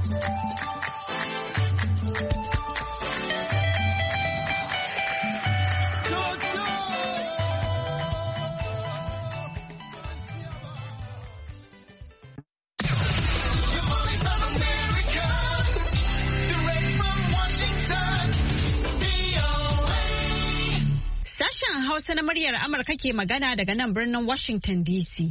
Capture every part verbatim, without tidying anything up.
Hausa na muryar Amurka ke magana daga nan birnin Washington D C.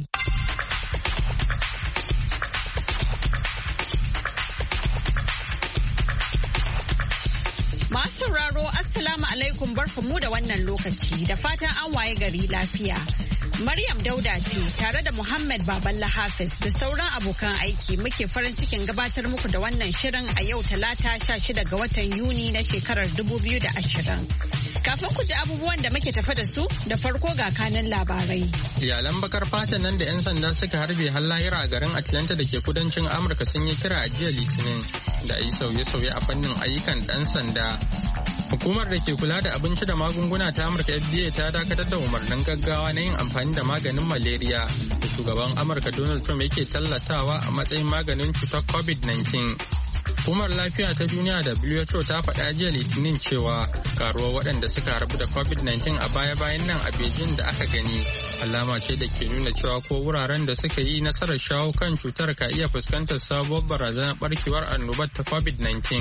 Masu sauraro, Assalamu alaikum, barkanmu da wannan lokaci da fatan an waye gari lafiya. Maryam Dauda ce tare da Muhammad Baballa Hafiz da sauran abokan aiki muke farin cikin gabatar muku da wannan shirin a yau Talata sha shida ga watan Yuni na shekarar dubu biyu da ashirin. Kafin ku ji abubuwan da muke tafa da su da farko ga kanan labarai. Iyalan bakar fatan nan da 'yan sanda suka harbe har lahira a garin Atlanta da ke kudancin Amurka sun yi kira a jiya Litinin da a yi sauye-sauye a fannin ayyukan ɗan sanda. Hukumar da ke kula da abinci da magunguna ta Amurka F D A ta dakatar da umarnin gaggawa na yin amfani da maganin malaria da shugaban Amurka Donald Trump yake tallatawa a matsayin maganin cutar covid nineteen. Hukumar lafiya ta duniya W H O ta faɗa jiya Litinin cewa karuwar waɗanda suka harbu da covid nineteen a baya-bayan nan a Beijing da aka gani alama ce da ke nuna cewa ko wuraren da suka yi nasarar shawo kan cutar ka iya fuskantar sabuwar barazanar barkewar annobar ta covid nineteen.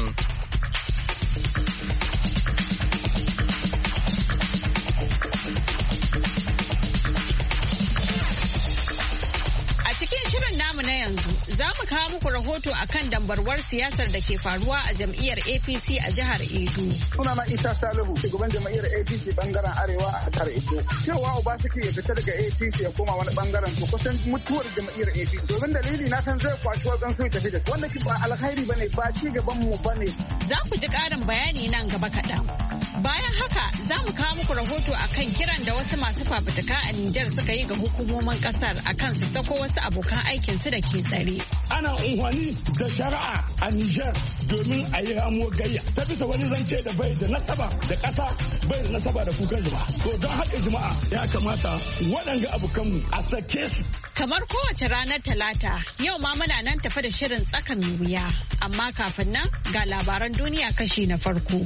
Namu na yanzu za mu kawo muku rahoto akan dambarwar siyasar da ke faruwa a jam'iyyar A P C a jihar Edo. Sunana Isa Salihu, shugaban jam'iyyar A P C bangaren Arewa a jihar Edo. Cewa Obaseki ya fita daga A P C ya koma wani bangaren to kusan mutuwar jam'iyyar A P C. Domin dalili na san zai kwashi wajen so ya tafi da wanda ba alkhairi bane ba ci gaban mu bane. Za ku ji ƙarin bayani nan gaba kaɗan. Bayan haka za mu kawo muku rahoto akan kiran da wasu masu fafutuka a Nijar suka yi ga hukumomin ƙasar akan su sako wasu abokan aikin su da ke tsare. Ana unhwani da shari'a a Nijar domin a yi hamo gayya ta bisa wani zance da bai da nasaba da ƙasa bai da nasaba da kukan jama'a. To don haka jama'a ya kamata waɗanga abokanmu a sake su. Kamar kowace ranar Talata, yau ma muna nan tafi da shirin tsaka mai wuya. Amma kafin nan ga labaran duniya kashi na farko.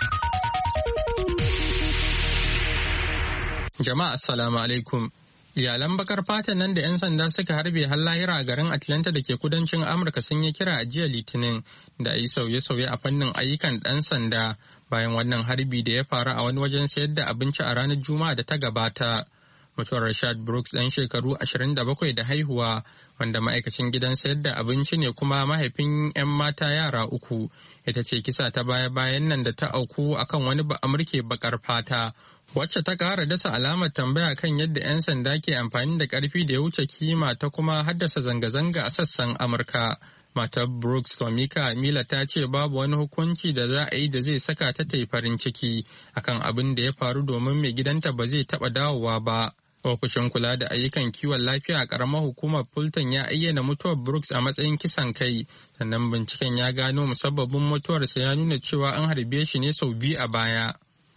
Jama'a assalamu alaikum. Iyalan bakar fatan nan da 'yan sanda suka harbe har lahira a garin Atlanta da ke kudancin Amurka sun yi kira a jiya Litinin da a yi sauye-sauye a fannin ayyukan ɗan sanda bayan wannan harbi da ya faru a wani wajen sayar da abinci a ranar Juma'a da ta gabata. Mutuwar Rashad Brooks ɗan shekaru ashirin da bakwai da haihuwa wanda ma'aikacin gidan sayar da abinci ne kuma mahaifin 'yan mata yara uku ita ce kisa ta baya-bayan nan da ta auku akan wani ba'amurke bakar fata wacce ta kara dasa alamar tambaya kan yadda 'yan sanda ke amfani da karfi da ya wuce kima ta kuma haddasa zanga-zanga a sassan Amurka. Matar Brooks, Tomika Mila ta ce babu wani hukunci da za a yi da zai saka ta ta yi farin ciki akan abin da ya faru domin mai gidanta ba zai taɓa dawowa ba. Ofishin kula da ayyukan kiwon lafiya a ƙaramar hukumar Fulton ya ayyana mutuwar Brooks a matsayin kisan kai, sannan binciken ya gano musabbabin mutuwarsa ya nuna cewa an harbe shi ne sau biyu a baya.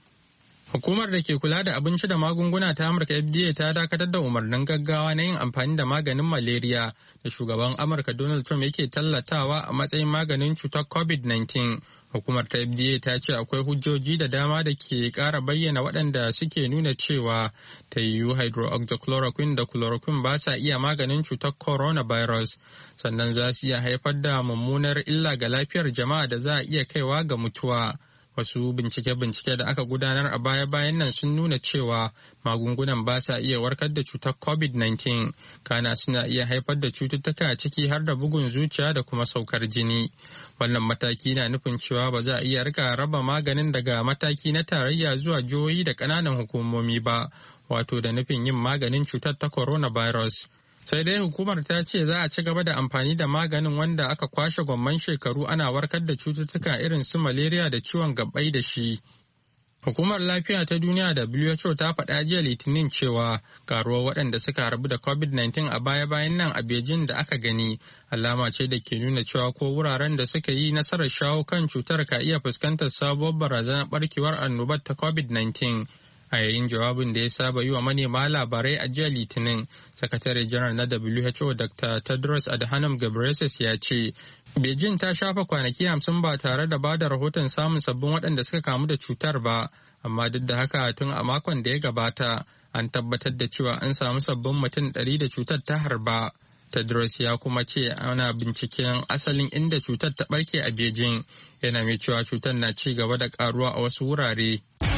Hukumar da ke kula da abinci da magunguna ta Amurka F D A ta dakatar da umarnin gaggawa na yin amfani da maganin malaria da shugaban Amurka Donald Trump yake tallatawa a matsayin maganin cutar covid nineteen. Hukumar ta F D A ta ce akwai hujjoji da dama da ke ƙara bayyana waɗanda suke nuna cewa ta yiwu hydroxychloroquine da chloroquine ba sa iya maganin cutar coronavirus, sannan za su iya haifar da mummunar illa ga lafiyar jama'a da za a iya kaiwa ga mutuwa. Wasu bincike-bincike da aka gudanar a baya-bayan nan sun nuna cewa magungunan ba sa iya warkar da cutar covid nineteen, kana suna iya haifar da cututtuka ciki har da bugun zuciya da kuma saukar jini. Wannan mataki na nufin cewa ba za a iya rika raba maganin daga mataki na tarayya zuwa jihohi da ƙananan hukumomi ba, wato da nufin yin maganin cutar ta coronavirus. Sai dai hukumar ta ce za a ci gaba da amfani da maganin wanda aka kwashe gwamman shekaru ana warkar da cututtuka irin su malaria da ciwon gabbai da shi. Hukumar lafiya ta duniya W H O ta faɗa jiya Litinin cewa karuwar waɗanda suka harbu da covid nineteen a baya-bayan nan a Beijing da aka gani alama ce da ke nuna cewa ko wuraren da suka yi nasarar shawo kan cutar ka iya fuskantar sabuwar barazanar barkewar annobar ta covid nineteen. A yayin jawabin da ya saba yi wa manema labarai a jiya Litinin, Sakatare Janar na W H O Doctor Tedros Adhanom Ghebreyesus ya ce, Beijing ta shafa kwanaki hamsin ba tare da ba da rahoton samun sabbin waɗanda suka kamu da cutar ba, amma duk da haka tun a makon da ya gabata an tabbatar da cewa an samu sabbin mutum ɗari da cutar ta harba. Tedros ya kuma ce ana binciken asalin inda cutar ta ɓarke a Beijing, yana mai cewa cutar na ci gaba da ƙaruwa a wasu wurare.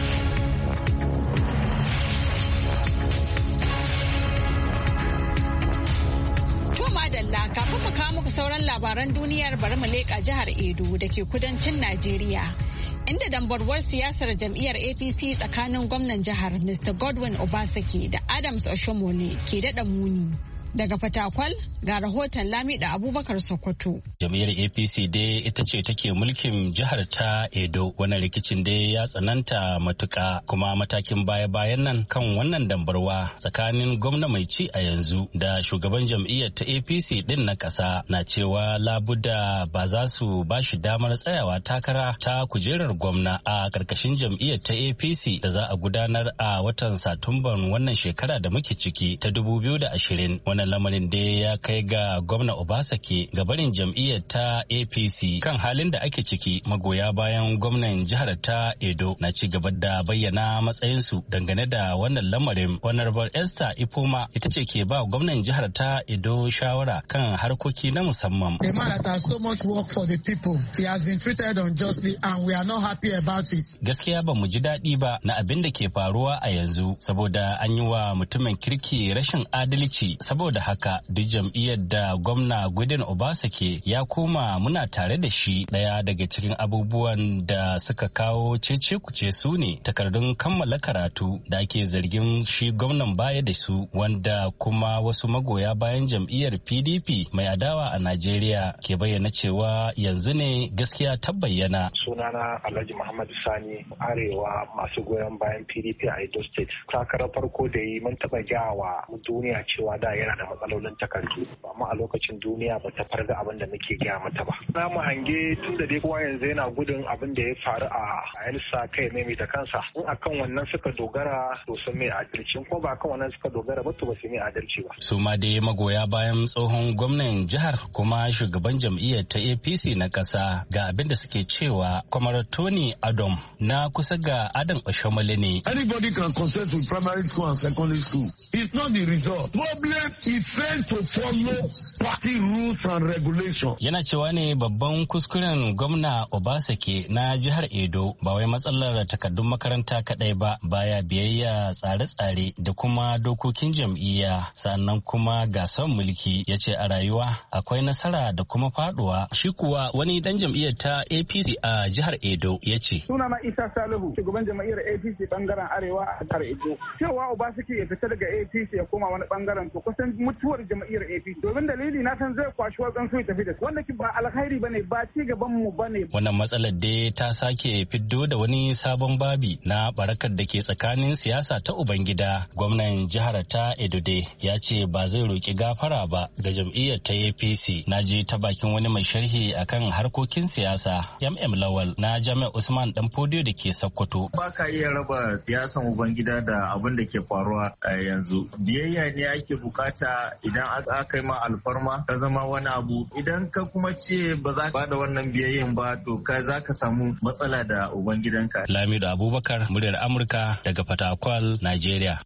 Kafin mu kawo muku sauran labaran duniyar bari mu leƙa jihar Edo da ke kudancin Najeriya, inda dambarwar siyasar jam'iyyar A P C tsakanin gwamnan jihar Mister Godwin Obaseki da Adams Oshomole ke daɗa muni. Daga Fatakwal ga rahoton Lamida Abubakar Sokoto. Jam'iyyar A P C dai ita ce take mulkin jihar ta Edo. Wannan rikicin dai ya tsananta matuka, kuma matakin baya-bayan nan kan wannan dambarwa tsakanin gwamna mai ci a yanzu da shugaban jam'iyyar ta A P C din na ƙasa na cewa labuda ba za su ba shi damar tsayawa takara ta kujerar gwamna a ƙarƙashin jam'iyyar ta A P C da za a gudanar a watan Satumban wannan shekara da muke ciki ta dubu biyu da ashirin. Wannan lamarin da ya kai ga gwamna Obaseki ga barin jam'iyyar ta A P C. Kan halin da ake ciki, magoya bayan gwamnan jihar ta Edo na ci gaba da bayyana matsayinsu dangane da wannan lamarin. Honorable Esther Ipoma ita ce ke ba gwamnan jihar ta Edo shawara kan harkoki na musamman. The man that has so much work for the people, he has been treated unjustly and we are not happy about it. Gaskiya ba mu ji daɗi ba na abin da ke faruwa a yanzu, saboda an yi wa mutumin kirki rashin adalci. Saboda da haka duk jam'iyyar da gwamna Godwin Obaseki ya koma muna tare da shi. Daya daga cikin abubuwan da suka kawo cece kuce su ne takardun kammala karatu da ake zargin shi gwamnan baya da su, wanda kuma wasu magoya bayan jam'iyyar P D P mai adawa a Najeriya ke bayyana cewa yanzu ne gaskiya ta bayyana. Sunana Alhaji Muhammad Sani, Arewa masu goyon bayan P D P a Edo State. Takarar farko da yi mun taɓa gyawa duniya cewa da yana da matsalolin takardu, amma a lokacin duniya ba ta farga abin da muke gaya mata ba. Za mu hange tun da dai kowa yanzu yana gudun abin da ya faru a Elsa kai ne mai ta kansa. In akan wannan suka dogara to sun mai adalci, ko ba akan wannan suka dogara ba to ba su mai adalci ba. Su ma dai magoya bayan tsohon gwamnan jihar kuma shugaban jam'iyyar ta A P C na ƙasa ga abin da suke cewa Kwamar Tony Adom na kusa ga Adam Oshomole ne. Anybody can contest with primary school and secondary school. It's not the result. Problem is failed to follow party rules and regulations. Yana cewa ne babban kuskuren gwamna Obaseki na jihar Edo ba wai matsalar takardun makaranta kadai ba, baya biyayya tsare-tsare da kuma dokokin jam'iyya, sannan kuma ga son mulki. Ya ce a rayuwa akwai nasara da kuma faduwa. Shi kuwa wani dan jam'iyyar ta A P C a jihar Edo ya ce. Sunana Isa Salihu, shugaban jam'iyyar A P C bangaren Arewa a jihar Edo. Cewa Obaseki ya fita daga A P C ya koma wani bangaren to kusan mutuwar jam'iyyar A P C. Domin dalili na san zai kwashi wajen su tafi da su. Wanda ba alkhairi bane, ba ci gaban mu bane. Wannan matsalar dai ta sake fiddo da wani sabon babi na barakar da ke tsakanin siyasa ta Ubangida. Gwamnan jihar ta Edo ya ce ba zai roki gafara ba ga jam'iyyar ta A P C. Na je ta bakin wani mai sharhi akan harkokin siyasa, M M Lawal na Jami'ar Usman Danfodiyo da ke Sokoto. Ba ka iya raba siyasan Ubangida da abin da ke faruwa a yanzu. Biyayya ne ake bukata idan aka yi ma alfarma ka zama wani abu. Idan ka kuma ce ba za ka da wannan biyayyan ba to ka za ka samu matsala da Ubangidanka. Lamido Abubakar, muryar Amurka daga Fatakwal, Najeriya.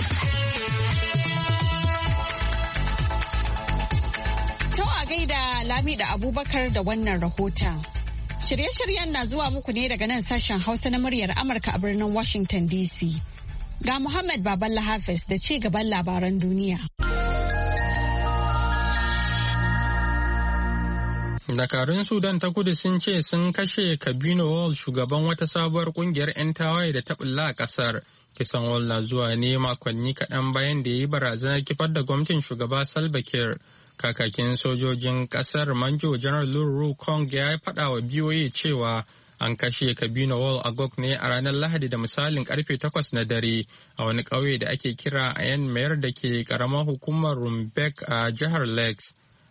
To a gaida Lamido Abubakar da wannan rahoton. Shirye-shiryen na zuwa muku ne daga nan sashen Hausa na muryar Amurka a birnin Washington D C. Ga Muhammad Baballa Hafiz da ci gaban labaran duniya. Dakarun Sudan ta kudu sun ce sun kashe Kabino Wall, shugaban wata sabuwar kungiyar 'yan tawaye da ta bulla a kasar. Kisan Wall na zuwa ne makonni kaɗan bayan da ya yi barazanar kifar da gwamnatin shugaba Salva Kiir. Kakakin sojojin kasar Manjo Janar Luru Kong ya faɗa wa B O A cewa an kashe Kabino Wall a Gok ne a ranar Lahadi da misalin karfe takwas na dare a wani ƙauye da ake kira Ayan Mayar da ke ƙaramar hukumar Rumbek a jihar Lakes.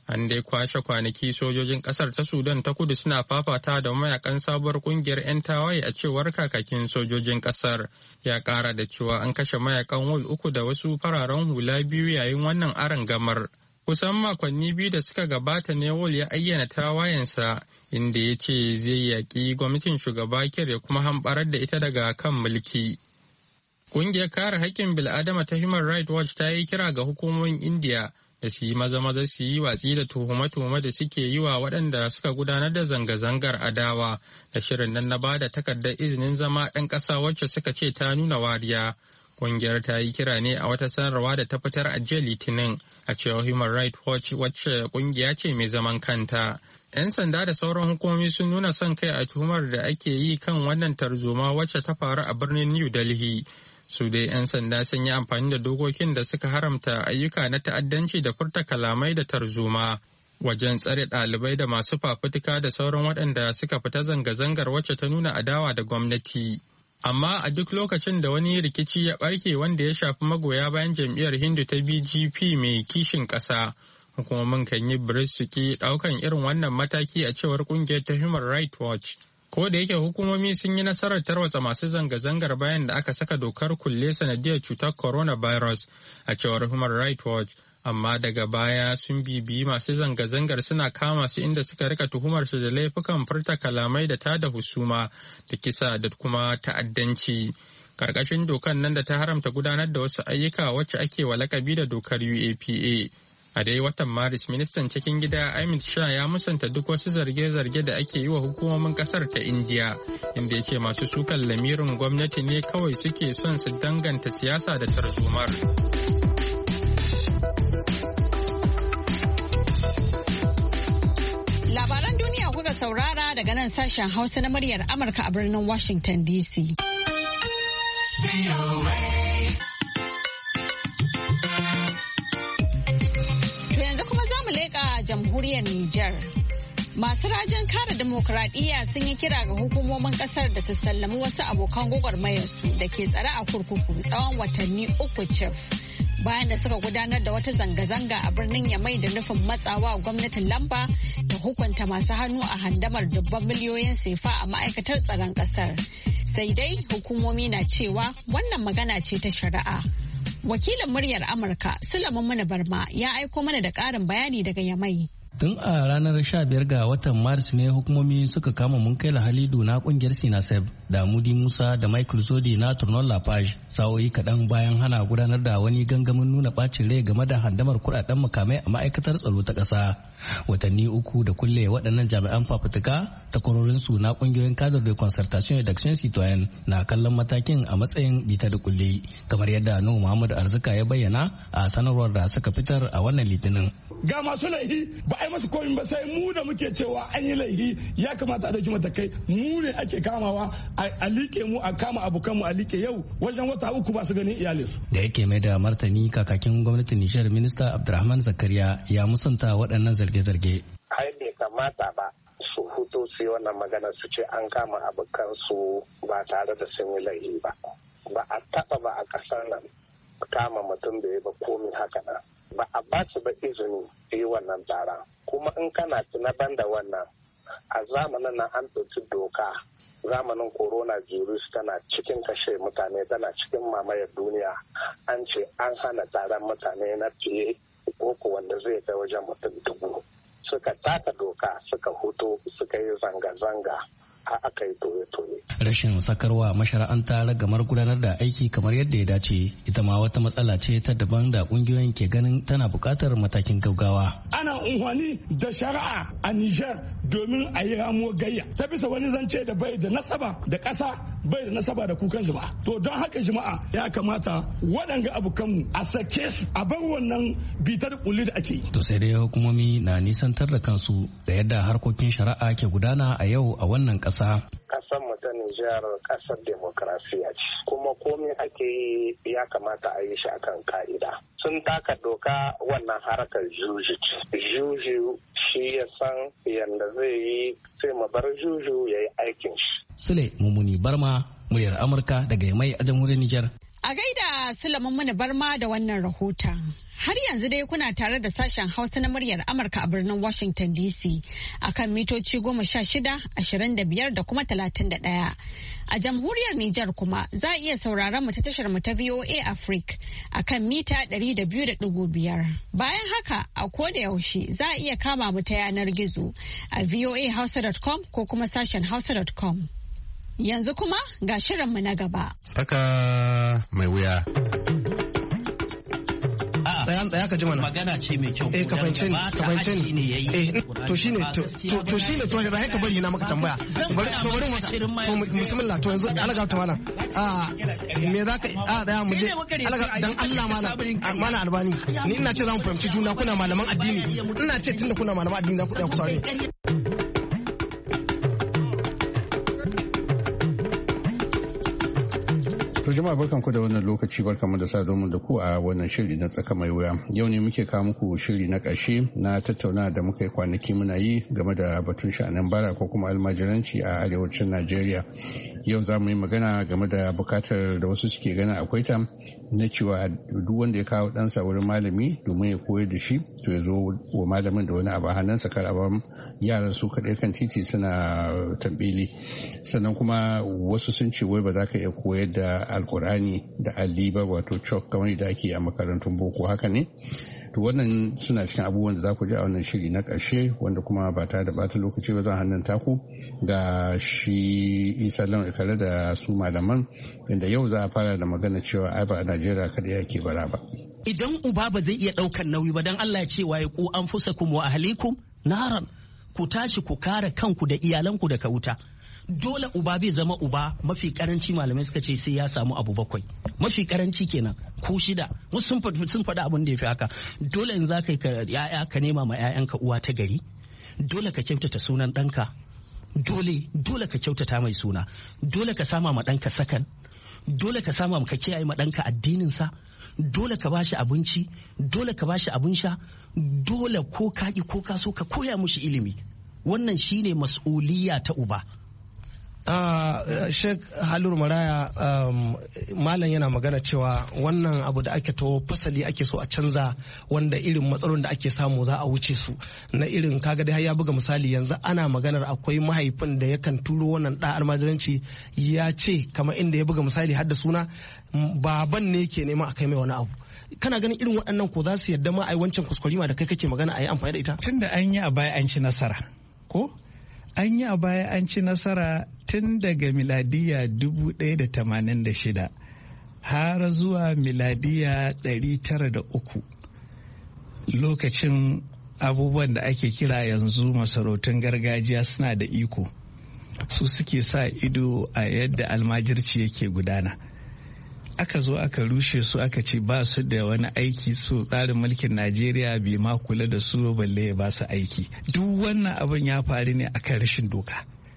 An dai kwashe kwanaki sojojin kasar ta Sudan ta kudu suna fafata da mayakan sabuwar kungiyar 'yan tawaye a cewar kakakin sojojin kasar. Ya kara da cewa an kashe mayakan wul uku da wasu fararen hula biyu yayin wannan arangamar. Kusan makonni biyu da suka gabata ne wul ya ayyana tawayensa inda ya ce zai yaƙi gwamnatin shugaba Kiir ya kuma hamɓarar da ita daga kan mulki. Kungiyar kare haƙƙin bil'adama ta Human Rights Watch ta yi kira ga hukumomin Indiya da su yi maza-maza su yi watsi da tuhume-tuhume da suke yi wa waɗanda suka gudanar da zanga-zangar adawa da shirin nan na bada takardar izinin zama ɗan ƙasa wacce suka ce ta nuna wariya. Ƙungiyar ta yi kira ne a wata sanarwa da ta fitar a jiya Litinin a cewa Human Rights Watch wacce ƙungiya ce mai zaman kanta. 'Yan sanda da sauran hukumomi sun nuna son kai a tuhumar da ake yi kan wannan tarzoma wacce ta faru a birnin New Delhi. Su dai 'yan sanda sun yi amfani da dokokin da suka haramta ayyuka na ta'addanci da furta kalamai da tarzoma wajen tsare ɗalibai da masu fafutuka da sauran waɗanda suka fita zanga-zangar wacce ta nuna adawa da gwamnati. Amma a duk lokacin da wani rikici ya ɓarke wanda ya shafi magoya bayan jam'iyyar Hindu ta B J P mai kishin ƙasa, hukumomin kan yi biris su ki ɗaukan irin wannan mataki a cewar ƙungiyar ta Human Rights Watch. Ko da yake hukumomi sun yi nasarar tarwatsa masu zanga-zangar bayan da aka saka dokar kulle sanadiyar cutar coronavirus a cewar Human Rights Watch, amma daga baya sun bibiyi masu zanga-zangar suna kama su inda suka rika tuhumar su da laifukan furta kalamai da tada husuma da kisa da kuma ta'addanci. Karkashin dokan nan da ta haramta gudanar da wasu ayyuka wacce ake wa lakabi da dokar U A P A. A dai watan Maris, ministan cikin gida Amit Shah ya musanta duk wasu zarge-zarge da ake yi wa hukumomin kasar ta Indiya, inda ya ce masu sukan lamirin gwamnati ne kawai suke son su danganta siyasa da tarzomar. Labaran duniya kuka saurara daga nan sashen Hausa na muryar Amurka a birnin Washington D C. Leƙa jamhuriyar Nijar. Masu rajin kare dimokuraɗiyya sun yi kira ga hukumomin ƙasar da su sallami wasu abokan gwagwarmayarsu da ke tsare a kurkuku tsawon watanni uku cif. Bayan da suka gudanar da wata zanga-zanga a birnin Yamai da nufin matsawa gwamnatin lamba da hukunta masu hannu a handamar dubban miliyoyin sefa a ma'aikatar tsaron ƙasar. Sai dai hukumomi na cewa wannan magana ce ta shari'a. Wakilin muryar Amurka, Sulaiman Mana Barma, ya aiko mana da ƙarin bayani daga Yamai. Tun a ranar sha biyar ga watan Maris ne hukumomi suka kama Munkaila Halidu na kungiyar Sinasef da Mudi Musa da Michael Zodi na Tournon Lafage sa'o'i kaɗan bayan hana gudanar da wani gangamin nuna ɓacin rai game da handamar kuɗaɗen makamai a ma'aikatar tsaro ta ƙasa. Watanni uku da kulle waɗannan jami'an fafutuka takwarorinsu na ƙungiyoyin cadre de concertation et d'action citoyenne na kallon matakin a matsayin bita da kulle kamar yadda Nuhu Muhammad Arzika ya bayyana a sanarwar da suka fitar a wannan litinin. Ga masu laihi ba a yi masu komi ba sai mu da muke cewa an yi laihi ya kamata a dauki matakai mu ne ake kamawa a liƙe mu a kama abokan mu a liƙe yau wajen wata uku ba su ganin iyalinsu. Da yake mai da martani kakakin gwamnatin Nijar minista Abdulrahman Zakariya ya musanta waɗannan zarge-zarge. Ai bai kamata ba su huto su yi wannan magana su ce an kama abokan su ba tare da sun yi laihi ba. Ba a taɓa ba a ƙasar nan kama mutum da ya ba komi haka nan. Ba a ba su ba izini yi wannan taron kuma in kana tuna ban da wannan a zamanin nan an ɗauki doka zamanin corona virus tana cikin kashe mutane tana cikin mamayar duniya an ce an hana taron mutane na fiye ko wanda zai kai wajen mutum dubu suka taka doka suka huto suka yi zanga-zanga a aka yi toye-toye. Rashin sakarwa mashara'anta ragamar gudanar da aiki kamar yadda ya dace ita ma wata matsala ce ta daban da kungiyoyin ke ganin tana buƙatar matakin gaggawa. Ana unhwani da shari'a a Nijar domin a yi ramuwar gayya ta bisa wani zance da bai da nasaba da ƙasa bai da nasaba da kukan jama'a. To don haka jama'a ya kamata waɗanga abokanmu a sake su a bar wannan bitar kulli da ake yi. To sai dai hukumomi na nisantar da kansu da yadda harkokin shari'a ke gudana a yau a wannan ƙasa. Ƙasar mu ta Nijar ƙasar demokrasiya ce kuma komai ake yi ya kamata a yi shi akan ka'ida. Sun taka doka wannan harkar juju ce. Juju shi ya san yadda zai yi sai mu bar juju ya yi aikin shi. Sule Mumuni Barma, muryar Amurka daga Yamai a jamhuriyar Nijar. A gaida Sule Mumuni Barma da wannan rahoton. Har yanzu dai kuna tare da sashen Hausa na muryar Amurka a birnin Washington D C akan mitoci goma sha shida, ashirin da biyar da kuma talatin da ɗaya. A jamhuriyar Nijar kuma za a iya sauraron mu ta tashar mu ta V O A Africa akan mita ɗari da biyu da ɗigo biyar. Bayan haka a koda yaushe za a iya kama mu ta yanar gizo a v o a hausa dot com ko kuma sashen hausa dot com. Yanzu kuma ga shirinmu na gaba. Tsaka mai wuya. Tsaya tsaya ka ji mana. Magana ce mai kyau. Eh ka fahimce ni, ka fahimce ni. Eh to shine to to shine to da haka bari na maka tambaya. Bari to bari mu to bismillah to yanzu alaga ta mana. Ah me zaka a daya mu je alaga dan Allah malam mana albani. Ni ina ce za mu fahimci juna kuna malaman addini. Ina ce tunda kuna malaman addini za ku tsaya ku saurare. To jama'a barkanku da wannan lokaci barkanmu da saduwa da ku a wannan shiri na tsaka mai wuya. Yau ne muke kawo muku shiri na ƙarshe na tattauna da muka yi kwanaki muna yi game da batun sha'anin bara ko kuma almajiranci a arewacin Najeriya. Yau za mu yi magana game da bukatar da wasu suke gana akwai ta na cewa duk wanda ya kawo ɗansa wurin malami domin ya koyar da shi to ya zo wa malamin da wani abu a hannunsa kar a bar yaran su kaɗai kan titi suna tambili. Sannan kuma wasu sun ce wai ba za ka iya koyar da alkur'ani da alli ba wato chalk kamar da ake a makarantun boko haka ne. To wannan suna cikin abubuwan da za ku ji a wannan shiri na ƙarshe wanda kuma ba tare da bata lokaci ba zan hannun taku ga shi Isa Lawan Ikare da su malaman inda yau za a fara da magana cewa ai ba a Najeriya kada yake bara ba. Idan uba ba zai iya ɗaukan nauyi ba dan Allah ya ce waye ku anfusakum wa ahlikum naran, ku tashi ku kare kanku da iyalanku daga wuta. Dole uba bai zama uba, mafi karanci malamai suka ce sai ya samu abu bakwai, mafi karanci kenan ko shida, wasu sun faɗi abin da ya fi haka. Dole in za ka yi ka ya'ya ka nema ma 'ya'yanka uwa ta gari, dole ka kyautata sunan ɗanka, dole dole ka kyautata mai suna, dole ka sama ma ɗanka sakan, dole ka sama ka kiyaye ma ɗanka addininsa, dole ka bashi abinci, dole ka bashi abin sha, dole ko ka ki ko ka so ka koya mushi ilimi. Wannan shine mas'uliyya ta uba. Uh, Sheikh Haliru Maraya, um, malam yana magana cewa wannan abu da ake to fasali ake so a canza, wanda irin matsalolin da ake samu za a wuce su na irin kaga dai ya buga misali yanzu ana maganar akwai mahaifin da yakan turo wannan da almajiranci ya ce kamar inda ya buga misali har da suna baban ne ke neman a kai mai wani abu. Kana ganin irin waɗannan ko za su yadda ma a yi wancan kuskurima da kai kake magana a yi amfani da ita? Tunda an yi a baya an ci nasara ko? An yi a baya an ci nasara tun daga miladiya dubu ɗaya da tamanin da shida har zuwa miladiya ɗari tara da uku, lokacin abubuwan da ake kira yanzu masarautun gargajiya suna da iko, su suke sa ido a yadda almajirci yake gudana. Aka zo aka rushe su aka ce ba su da wani aiki, su tsarin mulkin Najeriya bai ma kula da su balle ya ba su aiki. Duk wannan abin ya faru ne akan rashin doka.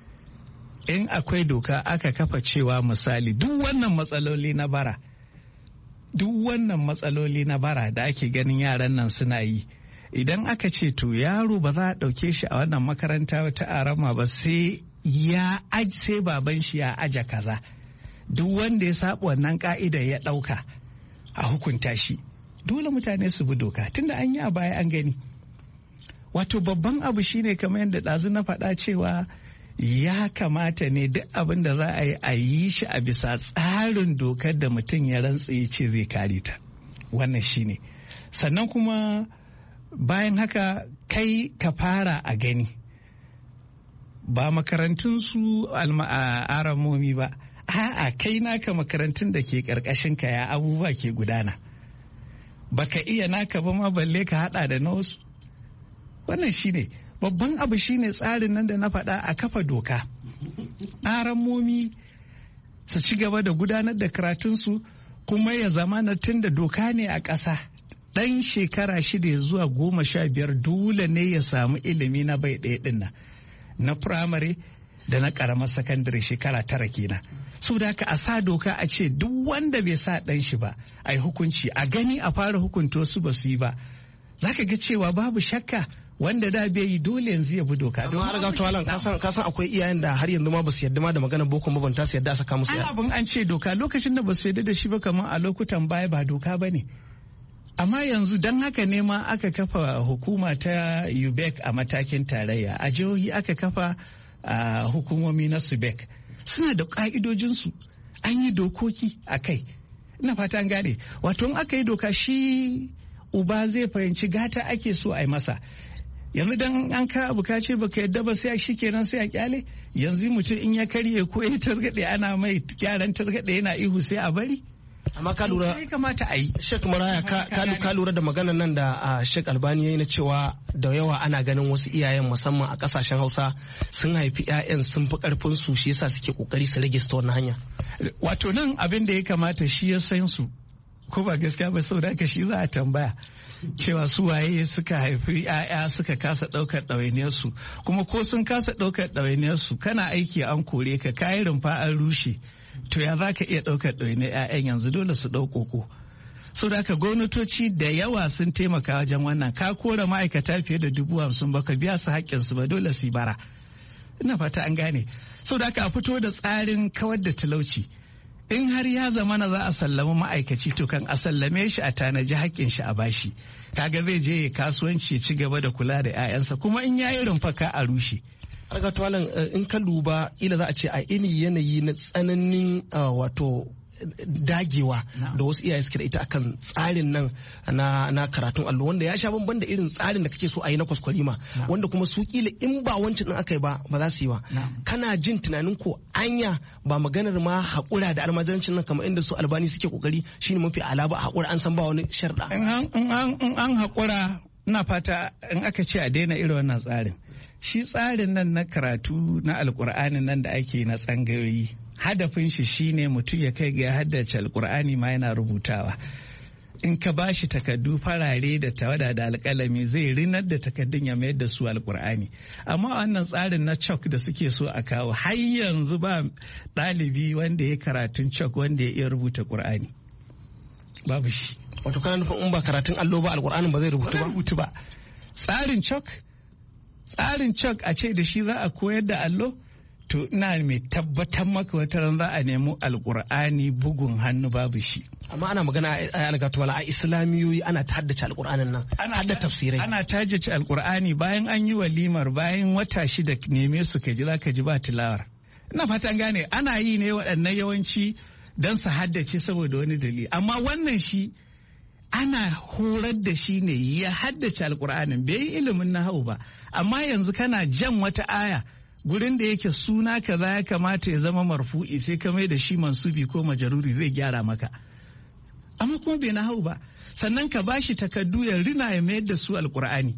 In akwai doka aka kafa cewa misali duk wannan matsaloli na bara, duk wannan matsaloli na bara da ake ganin yaran nan suna yi, idan aka ce to yaro ba za a ɗauke shi a wannan makaranta ta arama ba sai ya sai baban shi ya aja kaza. Duk wanda ya saba wannan ka'ida ya ɗauka a hukunta shi, dole mutane su bi doka tunda an yi a baya an gani. Wato babban abu shine kamar yadda ɗazu na faɗa cewa ya kamata ne duk abin da za a yi a yi shi a bisa tsarin dokar da mutum ya rantsa ya ce zai kare ta. Wannan shine. Sannan kuma bayan haka kai ka fara a gani, ba makarantun su aramomi ba, a'a kai naka makarantun da ke karkashin ka ya abubuwa ke gudana. Baka iya naka ba ma balle ka hada da na wasu. Wannan shine babban abu, shine tsarin nan da na faɗa a kafa doka. Aramomi su ci gaba da gudanar da karatunsu kuma ya zama na tun da doka ne a ƙasa. Ɗan shekara shida zuwa goma sha biyar dole ne ya samu ilimi na bai ɗaya ɗin nan, na firamare da na ƙaramar sakandare shekara tara kenan. So da haka a sa doka a ce duk wanda bai sa ɗan shi ba a yi hukunci, a gani a fara hukunta su ba su yi ba, za ka ga cewa babu shakka wanda da bai yi dole yanzu ya bi doka. Don har ga tawalan kasan kasan akwai iyayen da har yanzu ma ba su yarda ma da maganar boko ba, ban ta su yarda a saka musu. Ai abin an ce doka lokacin da ba su yarda da shi ba, kamar a lokutan baya ba doka ba ne. amma yanzu don haka ne ma aka kafa hukuma ta U B E C a matakin tarayya, a jihohi aka kafa uh, hukumomi na S U B E C. Suna da ƙa'idojinsu, an yi dokoki a kai. Ina fata an gane, wato in aka yi doka shi uba zai fahimci gata ake so a yi masa. Yanzu dan an ka abu ka ce baka yadda ba sai shi kenan sai a kyale. Yanzu mutum in ya karye ko ya targaɗe ana mai gyaran targaɗe yana ihu sai a bari. Amma ka lura ya kamata a yi. Sheikh Maraya ka lura da maganar nan da Sheikh Albani ya yi na cewa da yawa ana ganin wasu iyayen musamman a kasashen Hausa sun haifi 'ya'yan sun fi karfin su shi yasa suke kokari su rage su wannan hanya. Wato nan abin da ya kamata shi ya san su, ko ba gaskiya ba, saboda haka shi za a tambaya cewa su waye suka haifi 'ya'ya suka kasa ɗaukar ɗawainiyar su, kuma ko sun kasa ɗaukar ɗawainiyar su kana aiki an kore ka kayi rumfa an rushe, to ya za ka iya ɗaukar ɗawainiyar 'ya'yan yanzu dole su ɗau koko. So da haka gwamnatoci da yawa sun taimaka wajen wannan, ka kora ma'aikata fiye da dubu hamsin baka biya su haƙƙinsu ba, dole su bara. Ina fata an gane. So da haka a fito da tsarin kawar da talauci. In har ya zama na za a sallama ma'aikaci, to kan a sallame shi a tanaji haƙƙin shi a bashi. Kaga zai je ya kasuwanci ya ci gaba da kula da 'ya'yansa, kuma in yayi rumfaka a rushe. Arga tuwalan in ka duba ila za a ce a ini yanayi na tsananin wato dagewa da wasu iyaye suke da ita akan tsarin nan na, na karatun allo, wanda ya sha bamban da irin tsarin da kake so a yi na kwaskwarima, wanda kuma su kila in ba wancan din aka yi ba ba za su yi ba. Kana jin tunanin ko anya ba maganar ma haƙura da almajirancin nan kamar inda su Albani suke kokari shine mafi ala ba haƙura, an san ba wani sharɗa. In an haƙura, ina fata in aka ce a daina irin wannan tsarin. Shi tsarin nan na karatu na alƙur'anin nan da ake na tsangayoyi, hadafin shi shine mutum ya kai ga haddace alkur'ani ma yana rubutawa. In ka ba shi takardu farare da tawada da alkalami zai rinar da takardun ya mayar da su alkur'ani. Amma wannan tsarin na chalk da suke so a kawo, har yanzu ba ɗalibi wanda ya karatun chalk wanda ya iya rubuta qur'ani, babu shi. Wato kana nufin in ba karatun allo ba alkur'anin ba zai rubutu ba? rubutu ba. Tsarin chalk tsarin chalk a ce da shi za a koyar da allo, to ina mai tabbatar maka wata ran za a nemi alkur'ani bugun hannu babu shi. Amma ana magana a algatuwala a islamiyoyi ana ta haddace alkur'anin nan, ana hadda tafsirai, ana tajace alkur'ani bayan an yi walimar, bayan wata shida neme su ka ji za ka ji ba tilawar. Ina fatan gane ana yi ne waɗannan yawanci don su haddace saboda wani dalili, amma wannan shi ana horar da shi ne ya haddace alkur'anin, bai yi ilimin nahawu ba, amma yanzu kana jan wata aya gurin da yake suna kaza ya kamata ya zama marfu'i sai ka mai da shi mansubi ko majaruri, zai gyara maka, amma kuma bai nahau ba. Sannan ka bashi takardu ya rina ya mayar da su alkur'ani.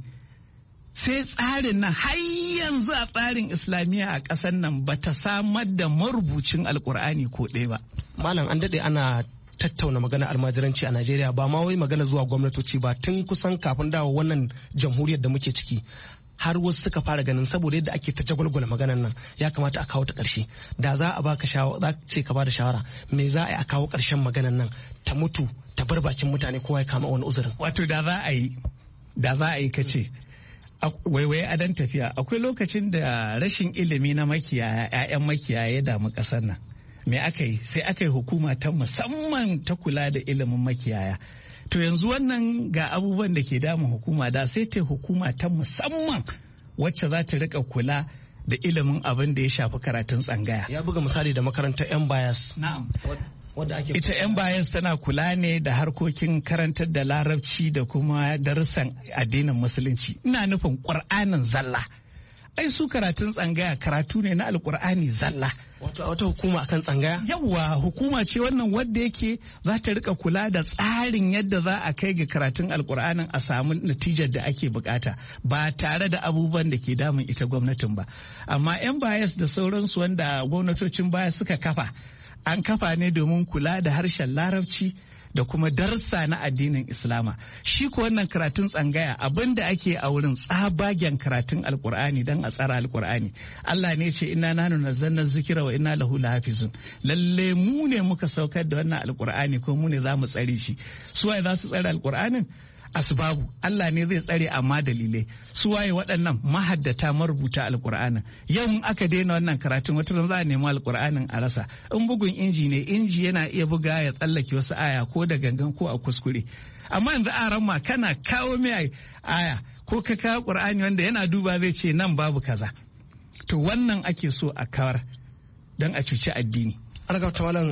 Sai tsarin nan har yanzu a tsarin islamiyya a ƙasar nan bata samar da marubucin alkur'ani ko ɗaya ba. Malam, an daɗe ana tattauna magana almajiranci a Najeriya, ba ma wai magana zuwa gwamnatoci ba, tun kusan kafin dawo wannan jamhuriyar da muke ciki. Har wasu suka fara ganin saboda yadda ake ta jagwalgwala maganan nan ya kamata a kawo ta ƙarshe. Da za a baka shawara, za ce ka bada shawara, me za a yi a kawo ƙarshen maganan nan ta mutu ta bar bakin mutane kowa ya kama wani uzurin. Wato da za a yi da za a yi kace waiwaye a dan tafiya, akwai lokacin da rashin ilimi na makiyaya, 'ya'yan makiyaya ya damu ƙasar nan. Me aka yi? Sai aka yi hukuma ta musamman ta kula da ilimin makiyaya. To yanzu wannan ga abubuwan da ke damun hukuma, da sai ta hukuma ta musamman wacce za ta rika kula da ilimin abin da ya shafi karatun tsangaya. Ya buga misali da makarantar yan bayas. Na'am. Ita yan bayas tana kula ne da harkokin karantar da larabci da kuma darussan addinin musulunci. Ina nufin ƙur'anin zalla. Ai su karatun tsangaya karatu ne na alƙur'ani zalla. Wato a wata hukuma akan tsangaya? Yawwa, hukuma ce wannan wadda yake za ta rika kula da tsarin yadda za a kai ga karatun alkur'anin a samu natijar da ake bukata, ba tare da abubuwan da ke damun ita gwamnatin ba. Amma yan bayas da sauransu wanda gwamnatocin baya suka kafa, an kafa ne domin kula da harshen larabci da kuma darsa na addinin Islama. Shi ko wannan karatun tsangaya abin da ake a wurin tsabagen karatun alkur'ani don a tsara alkur'ani. Allah ne ce inna nanu nazzalna zikira wa inna lahu lahafizun. Lalle mu ne muka saukar da wannan alkur'ani ko mu ne za mu tsare shi. Su waye za su tsare alkur'anin? asbabu, Allah ne zai tsare amma dalilai. Su waye waɗannan mahaddata marubuta alƙur'anin. Yau in aka daina wannan karatun wata ran za a nemi alƙur'anin a rasa. In bugun inji ne, inji yana iya buga ya tsallake wasu aya ko da gangan ko a kuskure. Amma yanzu a ran ma kana kawo mai aya ko ka kawo ƙur'ani wanda yana duba zai ce nan babu kaza. To wannan ake so a kawar don a cuci addini. Algabta malam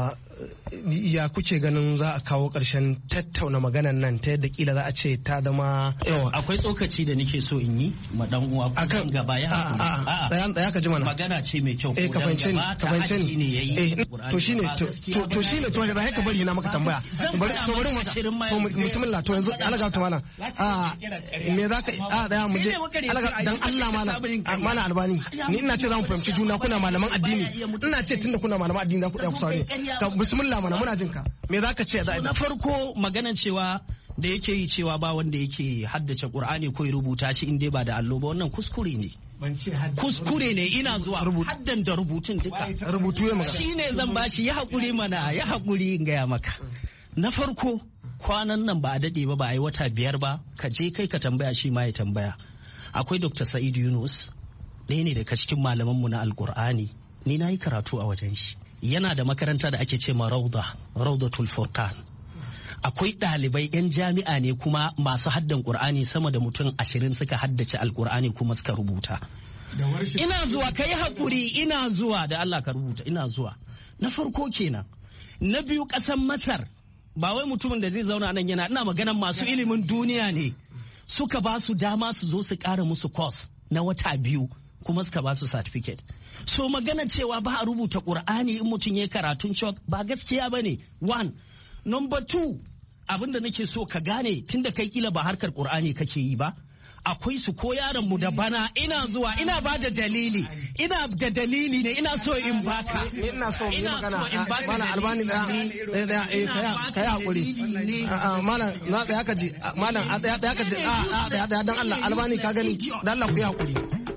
ya kuke ganin za a kawo ƙarshen tattauna maganan nan ta yadda kila za a ce ta zama yawa. Akwai tsokaci da nake so in yi ma dan uwa akan gaba ya a a tsaya ka ji mana magana ce mai kyau eh ka fahimce ni ka fahimce ni eh to shine to to shine to da haka bari na maka tambaya bari to bari mu to bismillah to yanzu algabta malam a me zaka a daya mu je dan Allah malam malam Albani ni ina ce za mu fahimci juna kuna malaman addini ina ce tunda kuna malaman addini za ku tsaya ku saurare bismillah mana muna jinka me zaka ce da na farko maganan cewa da yake yi cewa ba wanda yake haddace Qur'ani ko ya rubuta shi in dai ba da allo ba wannan kuskure ne kuskure ne ina zuwa haddan da rubutun duka rubutu ya magana shine zan bashi ya hakuri mana ya hakuri in gaya maka na farko kwanan nan ba a dade ba ba a yi wata biyar ba ka je kai ka tambaya shi ma ya tambaya akwai Dr. Sa'id Yunus ɗaya ne daga cikin malamanmu na Alƙur'ani ni na yi karatu a wajen shi yana da makaranta da ake ce ma rauda raudatul furqan akwai ɗalibai yan jami'a ne kuma masu haddan qur'ani sama da mutum ashirin suka haddace alqur'ani kuma suka rubuta ina zuwa kai hakuri ina zuwa da Allah ka rubuta ina zuwa na farko kenan na biyu ƙasar Masar ba wai mutumin da zai zauna nan yana ina maganan masu ilimin duniya ne suka ba su dama su zo su ƙara musu course na wata biyu kuma suka ba su certificate. So magana cewa ba a rubuta Qur'ani in mutum ya karatun cewa ba gaskiya ba ne. One. Number two, abinda nake so ka gane tunda kai kila ba harkar Qur'ani kake yi ba. Akwai su ko yaron mu da bana ina zuwa ina ba da dalili ina da dalili ne ina so in baka ina so in magana mana Albani da da eh kai hakuri mana na da haka ji mana a da haka ji a da dan Allah Albani ka gani dan Allah ku yi hakuri.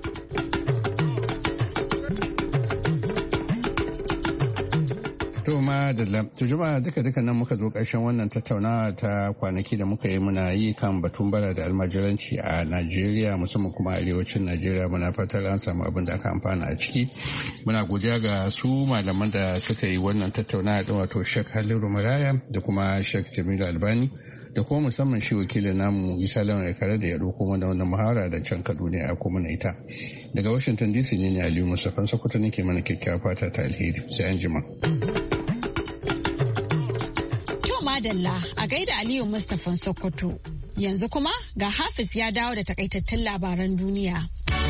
To ma da to jama'a duka duka nan muka zo ƙarshen wannan tattaunawa ta kwanaki da muka yi muna yi kan batun bara da almajiranci a Najeriya musamman kuma arewacin Najeriya muna fatar an samu abin da aka amfana a ciki. Muna godiya ga su malaman da suka yi wannan tattaunawa din wato Sheikh Haliru Maraya da kuma Sheikh Jamilu Albani da kuma musamman shi wakilin namu Isa Lawan Kare da ya ɗauko mana wannan muhawara da can Kaduna ya kuma na ita. Daga Washington D C ne ne Aliyu Mustafa Sokoto nake mana kyakkyawar fata ta alheri sai an jima. Madalla a gaida Aliyu Mustapha Sokoto. Yanzu kuma ga Hafiz ya dawo da takaitattun labaran duniya.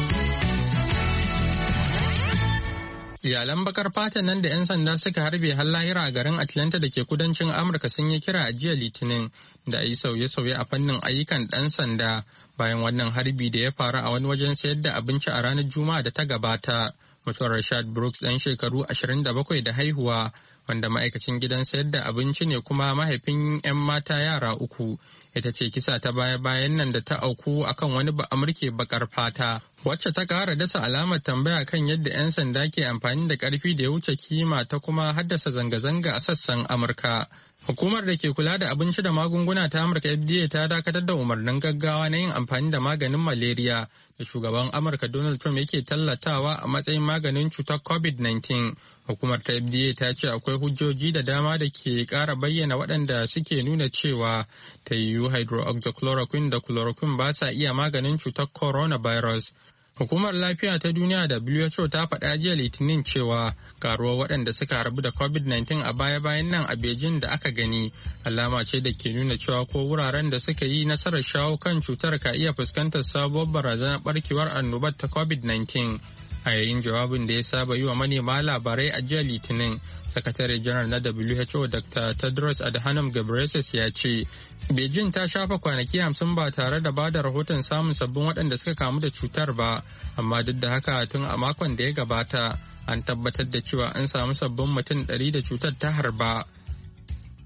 Iyalan bakar fata nan da 'yan sanda suka harbe har lahira a garin Atlanta da ke kudancin Amurka sun yi kira a jiya Litinin da a yi sauye-sauye a fannin ayyukan ɗan sanda bayan wannan harbi da ya faru a wani wajen sayar da abinci a ranar Juma'a da ta gabata. Mutuwar Rashad Brooks ɗan shekaru ashirin da bakwai da haihuwa wanda ma'aikacin gidan sayar da abinci ne kuma mahaifin 'yan mata yara uku ita ce kisa ta baya-bayan nan da ta auku akan wani ba'amurke bakar fata wacce ta kara dasa alamar tambaya kan yadda 'yan sanda ke amfani da karfi da ya wuce kima ta kuma haddasa zanga-zanga a sassan Amurka. Hukumar da ke kula da abinci da magunguna ta Amurka F D A ta dakatar da umarnin gaggawa na yin amfani da maganin malaria da shugaban Amurka Donald Trump yake tallatawa a matsayin maganin cutar COVID nineteen. Hukumar ta F D A ta ce akwai hujjoji da dama da ke ƙara bayyana waɗanda suke nuna cewa ta yiwu hydroxychloroquine da chloroquine ba sa iya maganin cutar coronavirus. Hukumar Lafiya ta Duniya W H O ta faɗa jiya Litinin cewa karuwar waɗanda suka harbu da COVID nineteen a baya-bayan nan a Beijing da aka gani alama ce da ke nuna cewa ko wuraren da suka yi nasarar shawo kan cutar ka iya fuskantar sabuwar barazanar barkewar annobar ta COVID nineteen. A yayin jawabin da ya saba yi wa manema labarai a jiya Litinin, sakatare janar na W H O Doctor Tedros Adhanom Ghebreyesus ya ce Beijing ta shafa kwanaki hamsin ba tare da bada rahoton samun sabbin waɗanda suka kamu da cutar ba, amma duk da haka tun a makon da ya gabata an tabbatar da cewa an samu sabbin mutum ɗari da cutar ta harba.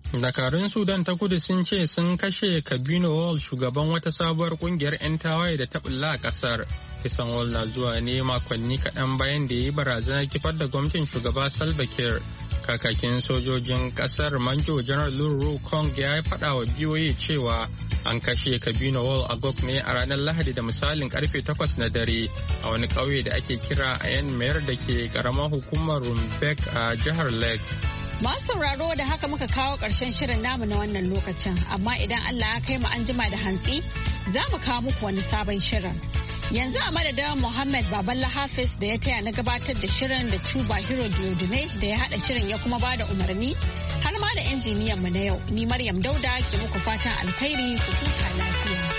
Dakarun Sudan ta kudu sun ce sun kashe Kabino Wall shugaban wata sabuwar kungiyar 'yan tawaye da ta bulla a kasar. Kisan Wall na zuwa ne makonni kaɗan bayan da ya yi barazanar kifar da gwamnatin shugaba Salva Kiir. Kakakin sojojin kasar Manjo Janar Luru Kong ya faɗa wa B O A cewa an kashe Kabino Wall a Gok ne a ranar Lahadi da misalin karfe takwas na dare a wani ƙauye da ake kira Ayan Mayar da ke ƙaramar hukumar Rumbek a jihar Lakes. Masu sauraro da haka muka kawo ƙarshen shirin namu na wannan lokacin, amma idan Allah ya kai mu an jima da hantsi za mu kawo muku wani sabon shirin. Yanzu a madadin Muhammad Baballa Hafiz da ya taya na gabatar da shirin da Cuba Hero Diodune da ya haɗa shirin ya kuma bada umarni har ma da injiniyan mu na yau, ni Maryam Dauda ke muku fatan alkhairi ku huta lafiya.